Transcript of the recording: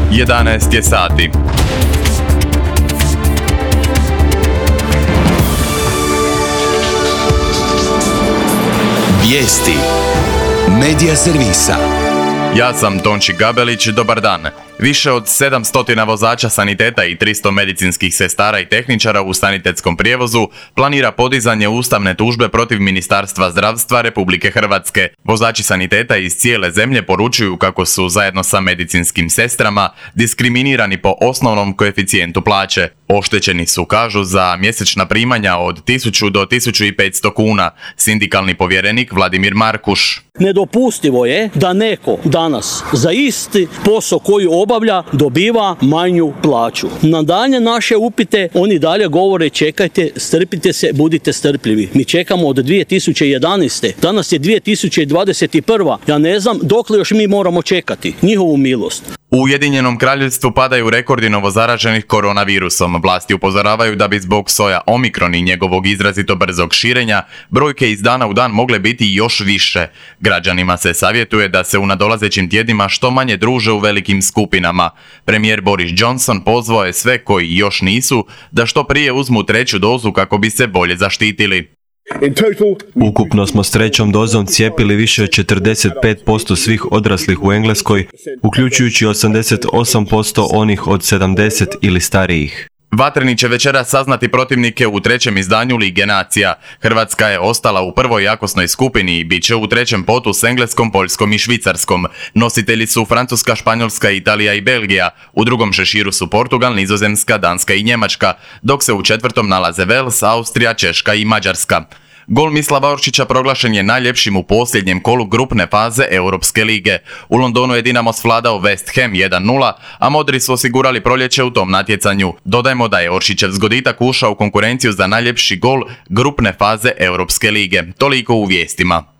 11 je sati. Vijesti Medija servisa. Ja sam Tonči Gabelić, dobar dan. Više od 700 vozača saniteta i 300 medicinskih sestara i tehničara u sanitetskom prijevozu planira podizanje ustavne tužbe protiv Ministarstva zdravstva Republike Hrvatske. Vozači saniteta iz cijele zemlje poručuju kako su zajedno sa medicinskim sestrama diskriminirani po osnovnom koeficijentu plaće. Oštećeni su, kažu, za mjesečna primanja od 1000 do 1500 kuna. Sindikalni povjerenik Vladimir Markuš. Nedopustivo je da neko danas za isti posao koji obavlja dobiva manju plaću. Na dalje naše upite oni dalje govore čekajte, strpite se, budite strpljivi. Mi čekamo od 2011. Danas je 2021. Ja ne znam dokle još mi moramo čekati njihovu milost. U Ujedinjenom Kraljevstvu padaju rekordi novozaraženih koronavirusom. Vlasti upozoravaju da bi zbog soja Omikron i njegovog izrazito brzog širenja brojke iz dana u dan mogle biti još više. Građanima se savjetuje da se u nadolazećim tjednima što manje druže u velikim skupinama. Premijer Boris Johnson pozvao je sve koji još nisu da što prije uzmu treću dozu kako bi se bolje zaštitili. Ukupno smo s trećom dozom cijepili više od 45% svih odraslih u Engleskoj, uključujući 88% onih od 70 ili starijih. Vatreni će večeras saznati protivnike u trećem izdanju Lige nacija. Hrvatska je ostala u prvoj jakosnoj skupini i bit će u trećem potu s Engleskom, Poljskom i Švicarskom. Nositelji su Francuska, Španjolska, Italija i Belgija. U drugom šeširu su Portugal, Nizozemska, Danska i Njemačka, dok se u četvrtom nalaze Vels, Austrija, Češka i Mađarska. Gol Mislava Oršića proglašen je najljepšim u posljednjem kolu grupne faze Europske lige. U Londonu je Dinamo svladao West Ham 1-0, a Modri su osigurali proljeće u tom natjecanju. Dodajmo da je Oršićev zgoditak ušao u konkurenciju za najljepši gol grupne faze Europske lige. Toliko u vijestima.